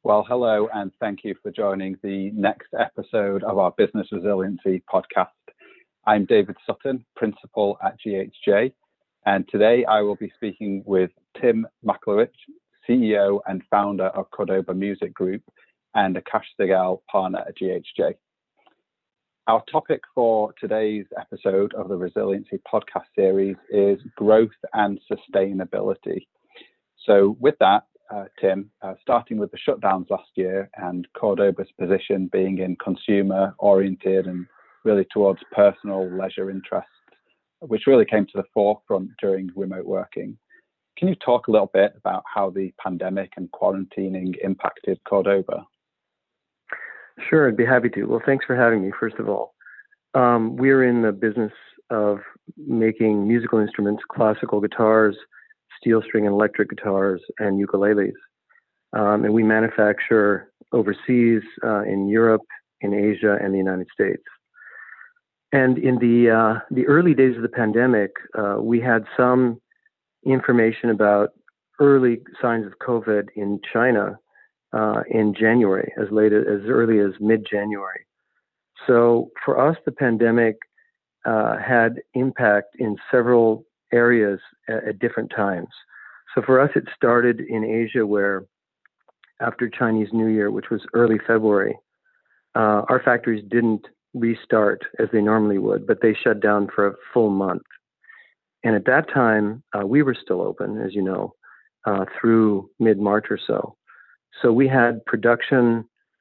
Well, hello, and thank you for joining the next episode of our Business Resiliency podcast. I'm David Sutton, Principal at GHJ, and today I will be speaking with Tim Maklerich, CEO and founder of Cordoba Music Group, and Akash Sehgal, partner at GHJ. Our topic for today's episode of the Resiliency podcast series is growth and sustainability. So with that, Tim, starting with the shutdowns last year and Cordoba's position being in consumer-oriented and really towards personal leisure interests, which really came to the forefront during remote working. Can you talk a little bit about how the pandemic and quarantining impacted Cordoba? Sure, I'd be happy to. Well, thanks for having me, first of all. We're in the business of making musical instruments, classical guitars, steel string and electric guitars, and ukuleles. And we manufacture overseas in Europe, in Asia, and the United States. And in the early days of the pandemic, we had some information about early signs of COVID in China in January, as early as mid-January. So for us, the pandemic had impact in several areas at different times. So for us, it started in Asia, where after Chinese New Year, which was early February, our factories didn't restart as they normally would, but they shut down for a full month. And at that time, we were still open, as you know, through mid-March or so. So we had production,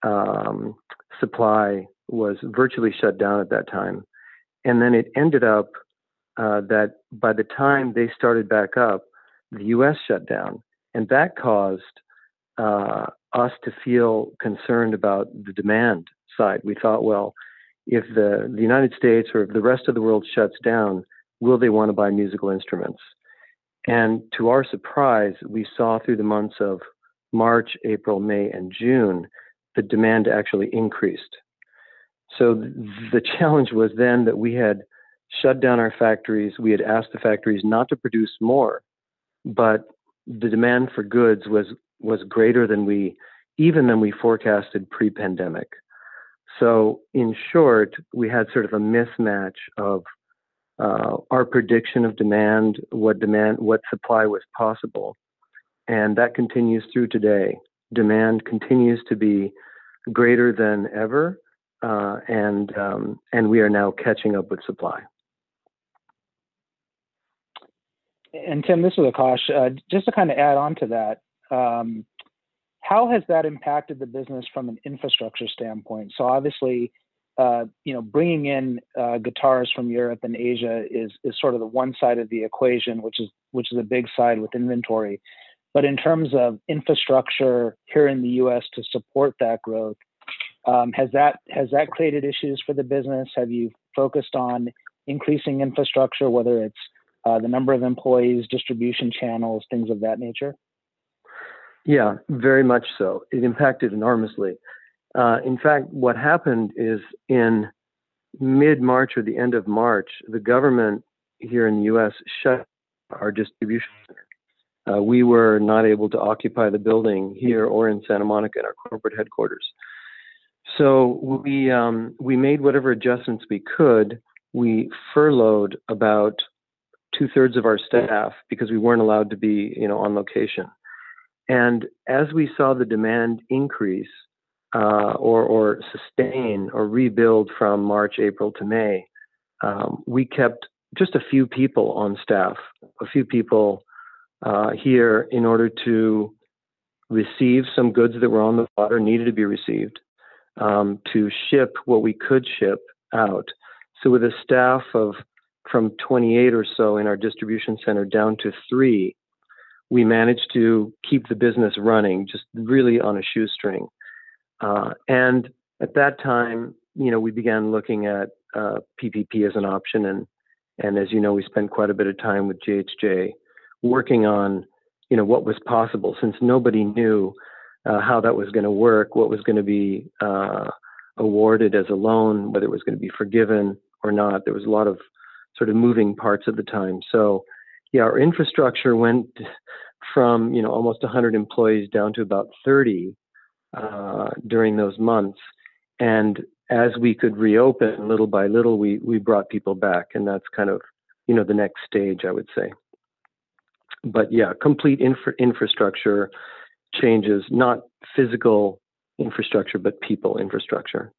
supply was virtually shut down at that time. And then it ended up that by the time they started back up, the U.S. shut down. And that caused us to feel concerned about the demand side. We thought, well, if the United States or if the rest of the world shuts down, will they want to buy musical instruments? And to our surprise, we saw through the months of March, April, May, and June, the demand actually increased. So the challenge was then that we had shut down our factories. We had asked the factories not to produce more, but the demand for goods was greater than we forecasted pre-pandemic. So in short, we had sort of a mismatch of our prediction of demand, what supply was possible. And that continues through today. Demand continues to be greater than ever, and we are now catching up with supply. And Tim, this is Akash. Just to kind of add on to that, how has that impacted the business from an infrastructure standpoint? So obviously, bringing in guitars from Europe and Asia is sort of the one side of the equation, which is a big side with inventory. But in terms of infrastructure here in the U.S. to support that growth, has that created issues for the business? Have you focused on increasing infrastructure, whether it's the number of employees, distribution channels, things of that nature? Yeah, very much so. It impacted enormously. In fact, what happened is in mid-March or the end of March, the government here in the U.S. shut our distribution center. We were not able to occupy the building here or in Santa Monica at our corporate headquarters. So we made whatever adjustments we could. We furloughed about 2/3 of our staff because we weren't allowed to be, on location. And as we saw the demand increase or sustain or rebuild from March, April to May, we kept just a few people on staff, a few people here in order to receive some goods that were on the water, needed to be received, to ship what we could ship out. So with a staff of from 28 or so in our distribution center down to 3, we managed to keep the business running, just really on a shoestring. And at that time, we began looking at PPP as an option. And as you know, we spent quite a bit of time with GHJ working on, what was possible, since nobody knew how that was going to work, what was going to be awarded as a loan, whether it was going to be forgiven or not. There was a lot of sort of moving parts at the time. So yeah, our infrastructure went from, almost 100 employees down to about 30 during those months. And as we could reopen little by little, we brought people back, and that's kind of, the next stage, I would say. But yeah, complete infrastructure changes, not physical infrastructure, but people infrastructure.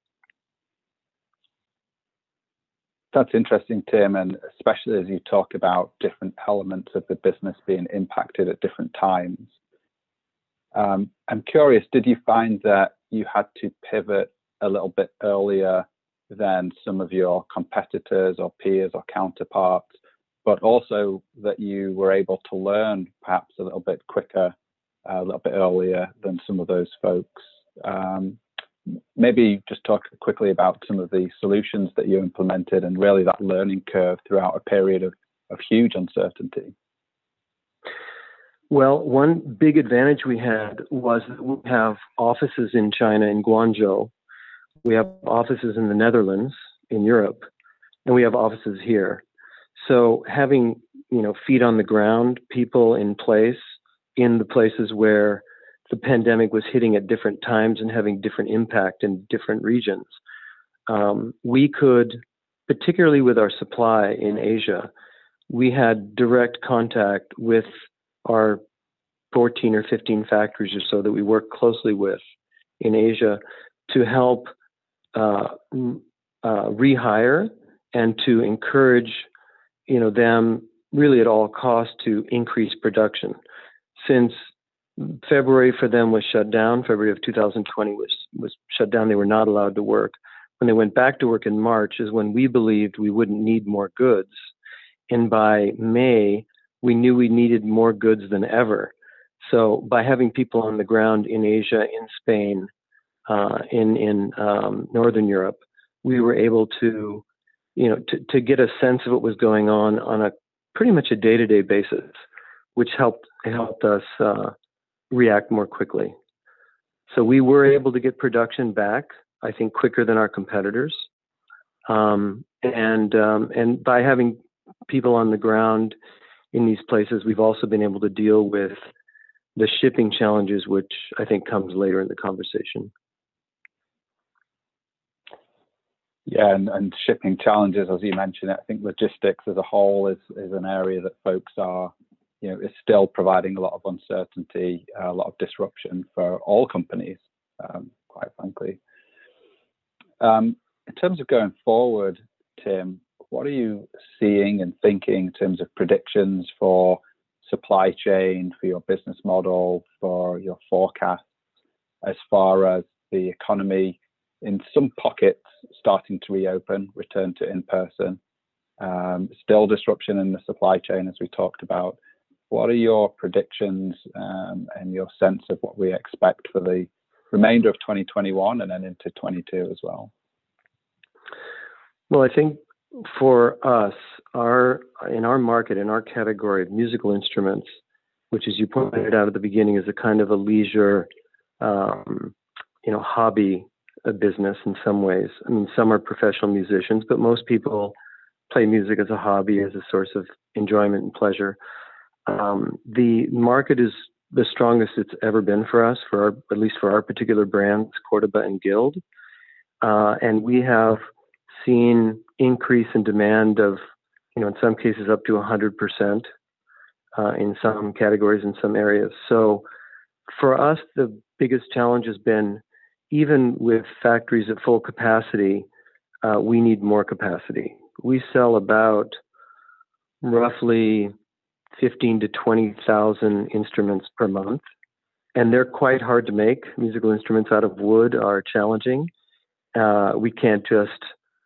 That's interesting, Tim, and especially as you talk about different elements of the business being impacted at different times. I'm curious, did you find that you had to pivot a little bit earlier than some of your competitors or peers or counterparts, but also that you were able to learn perhaps a little bit quicker, a little bit earlier than some of those folks? Maybe just talk quickly about some of the solutions that you implemented and really that learning curve throughout a period of huge uncertainty. Well, one big advantage we had was that we have offices in China, in Guangzhou. We have offices in the Netherlands, in Europe, and we have offices here. So having, feet on the ground, people in place in the places where the pandemic was hitting at different times and having different impact in different regions. We could, particularly with our supply in Asia, we had direct contact with our 14 or 15 factories or so that we work closely with in Asia to help rehire and to encourage, them really at all costs to increase production. Since February for them was shut down, February of 2020 was shut down, they were not allowed to work. When they went back to work in March is when we believed we wouldn't need more goods. And by May, we knew we needed more goods than ever. So by having people on the ground in Asia, in Spain, in Northern Europe, we were able to, to get a sense of what was going on a pretty much a day-to-day basis, which helped us react more quickly. So we were able to get production back, I think, quicker than our competitors. And by having people on the ground in these places, we've also been able to deal with the shipping challenges, which I think comes later in the conversation. Yeah, and shipping challenges, as you mentioned, I think logistics as a whole is an area that folks are, is still providing a lot of uncertainty, a lot of disruption for all companies, quite frankly. In terms of going forward, Tim, what are you seeing and thinking in terms of predictions for supply chain, for your business model, for your forecasts, as far as the economy in some pockets starting to reopen, return to in-person, still disruption in the supply chain, as we talked about? What are your predictions and your sense of what we expect for the remainder of 2021 and then into 22 as well? Well, I think for us, in our market, in our category of musical instruments, which, as you pointed out at the beginning, is a kind of a leisure, hobby business in some ways. I mean, some are professional musicians, but most people play music as a hobby, as a source of enjoyment and pleasure. The market is the strongest it's ever been for us, at least for our particular brands, Cordoba and Guild. And we have seen increase in demand of, in some cases up to 100% in some categories, in some areas. So for us, the biggest challenge has been, even with factories at full capacity, we need more capacity. We sell about roughly 15 to 20,000 instruments per month, and they're quite hard to make. Musical instruments out of wood are challenging. We can't just,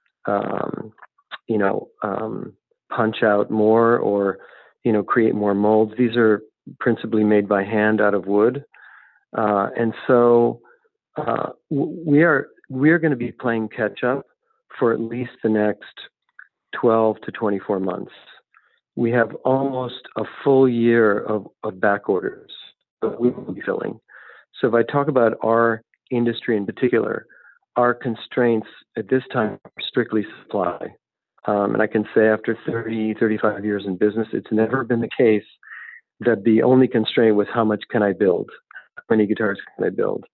punch out more or, create more molds. These are principally made by hand out of wood. And so we are going to be playing catch up for at least the next 12 to 24 months. We have almost a full year of back orders that we will be filling. So if I talk about our industry in particular, our constraints at this time are strictly supply. And I can say after 30, 35 years in business, it's never been the case that the only constraint was how much can I build? How many guitars can I build?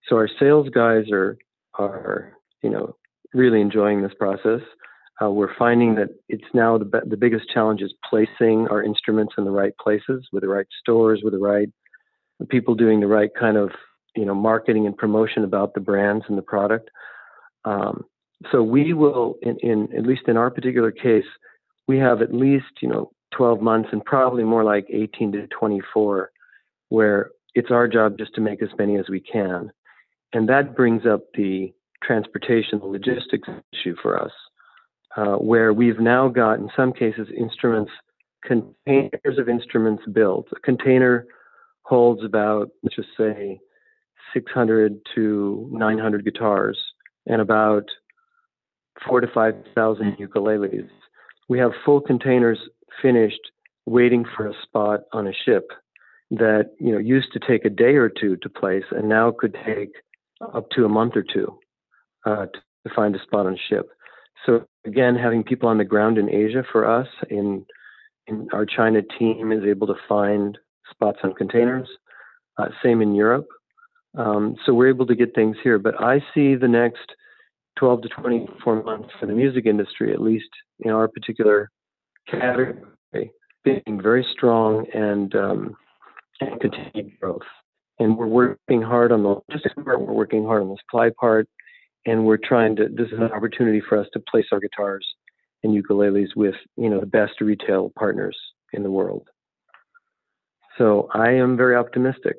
So our sales guys are really enjoying this process. We're finding that it's now the biggest challenge is placing our instruments in the right places, with the right stores, with the right people doing the right kind of marketing and promotion about the brands and the product. So we will, in at least in our particular case, we have at least 12 months and probably more like 18 to 24, where it's our job just to make as many as we can, and that brings up the transportation, the logistics issue for us, where we've now got in some cases containers of instruments built. A container holds about, let's just say, 600 to 900 guitars and about 4,000 to 5,000 ukuleles. We have full containers finished, waiting for a spot on a ship that used to take a day or two to place, and now could take up to a month or two to find a spot on a ship. So again, having people on the ground in Asia for us, in our China team is able to find spots on containers. Same in Europe. So we're able to get things here. But I see the next 12 to 24 months for the music industry, at least in our particular category, being very strong and continued growth. And we're working hard on the logistics part, we're working hard on the supply part, and this is an opportunity for us to place our guitars and ukuleles with, the best retail partners in the world. So I am very optimistic.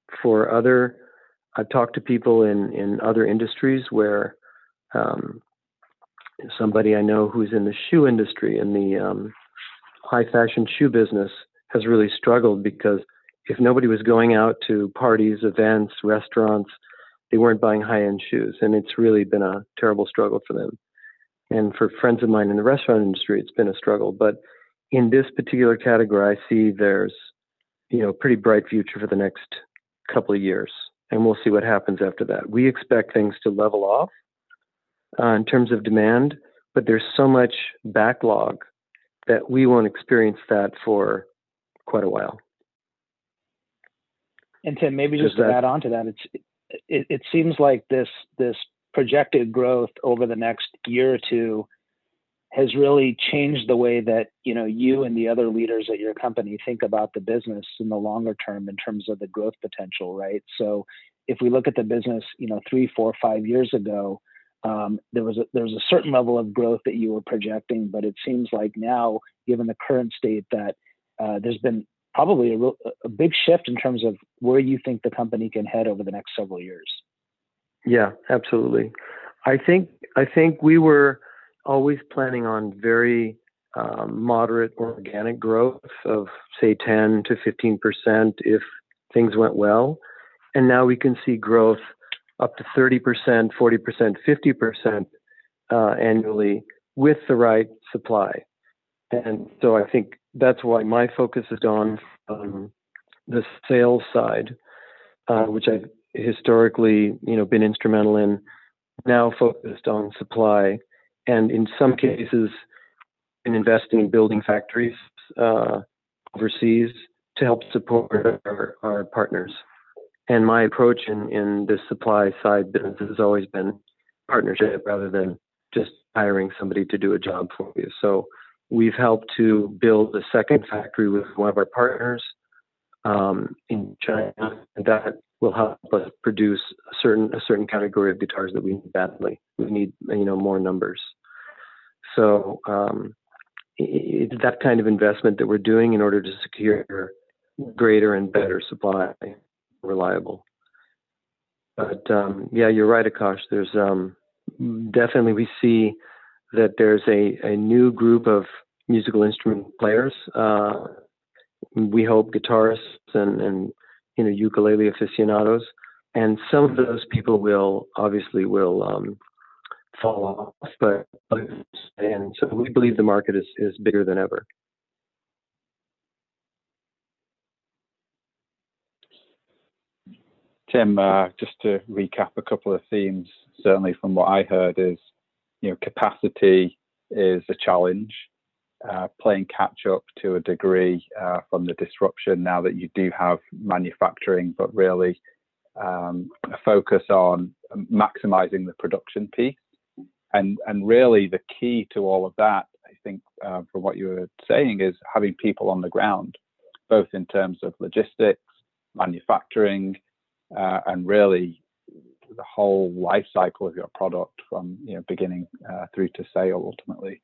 I've talked to people in other industries where somebody I know who's in the shoe industry, in the high fashion shoe business, has really struggled because if nobody was going out to parties, events, restaurants, they weren't buying high-end shoes. And it's really been a terrible struggle for them. And for friends of mine in the restaurant industry, it's been a struggle. But in this particular category, I see there's, a pretty bright future for the next couple of years. And we'll see what happens after that. We expect things to level off in terms of demand, but there's so much backlog that we won't experience that for quite a while. And Tim, maybe just to add on to that, it seems like this projected growth over the next year or two has really changed the way that you and the other leaders at your company think about the business in the longer term in terms of the growth potential, right? So if we look at the business, 3, 4, 5 years ago, there was a certain level of growth that you were projecting, but it seems like now, given the current state, that there's been probably a big shift in terms of where you think the company can head over the next several years. Yeah, absolutely. I think we were always planning on very moderate organic growth of, say, 10 to 15% if things went well. And now we can see growth up to 30%, 40%, 50% annually with the right supply. And so I think that's why my focus is on the sales side, which I've historically, been instrumental in, now focused on supply, and in some cases, in investing in building factories overseas to help support our partners. And my approach in this supply side business has always been partnership rather than just hiring somebody to do a job for you. So we've helped to build a second factory with one of our partners in China, and that will help us produce a certain category of guitars that we need badly. We need more numbers. So it's that kind of investment that we're doing in order to secure greater and better supply, reliable. But yeah, you're right, Akash. There's definitely, we see that there's a new group of musical instrument players. We hope guitarists and ukulele aficionados, and some of those people will fall off, and so we believe the market is bigger than ever. Tim, just to recap a couple of themes, certainly from what I heard is, capacity is a challenge, playing catch up to a degree from the disruption now that you do have manufacturing, but really a focus on maximizing the production piece. And really the key to all of that, I think, from what you were saying, is having people on the ground, both in terms of logistics, manufacturing, and really the whole life cycle of your product from beginning through to sale ultimately.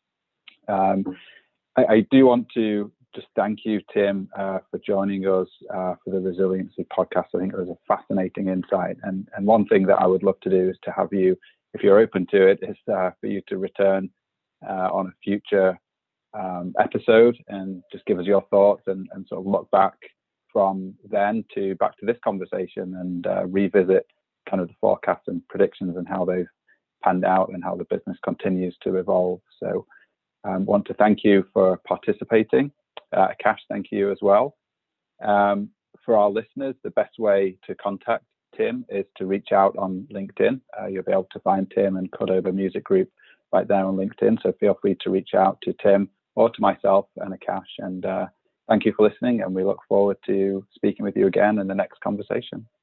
I do want to just thank you, Tim, for joining us for the Resiliency podcast. I think it was a fascinating insight. And one thing that I would love to do is to have you, if you're open to it, is for you to return on a future episode and just give us your thoughts and sort of look back from then back to this conversation and revisit kind of the forecasts and predictions and how they've panned out and how the business continues to evolve. So I want to thank you for participating. Akash, thank you as well. For our listeners, the best way to contact Tim is to reach out on LinkedIn. You'll be able to find Tim and Cutover Music Group right there on LinkedIn. So feel free to reach out to Tim or to myself and Akash. And thank you for listening. And we look forward to speaking with you again in the next conversation.